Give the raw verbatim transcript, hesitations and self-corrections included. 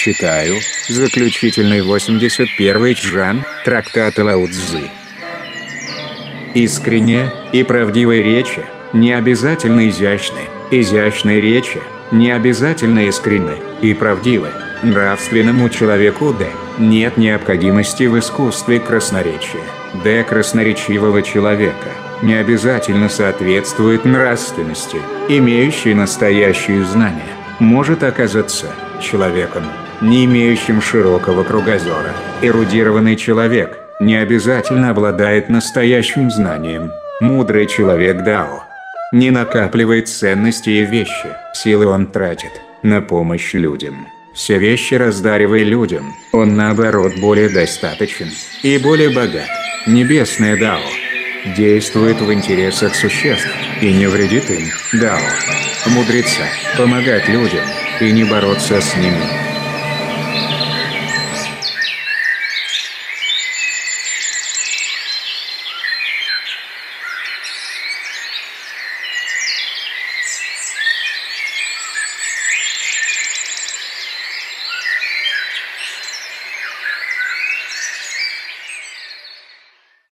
Читаю заключительный восемьдесят первый чжан трактата Лао Цзы. Искренняя и правдивая речи не обязательно изящны, изящные речи не обязательно искренны и правдивы. Нравственному человеку Д нет необходимости в искусстве красноречия. Д красноречивого человека не обязательно соответствует нравственности, имеющей настоящие знания. Может оказаться человеком, не имеющим широкого кругозора. Эрудированный человек не обязательно обладает настоящим знанием. Мудрый человек Дао не накапливает ценности и вещи, силы он тратит на помощь людям. Все вещи раздаривая людям, он наоборот более достаточен и более богат. Небесное Дао действует в интересах существ и не вредит им. Дао мудреца помогать людям и не бороться с ними.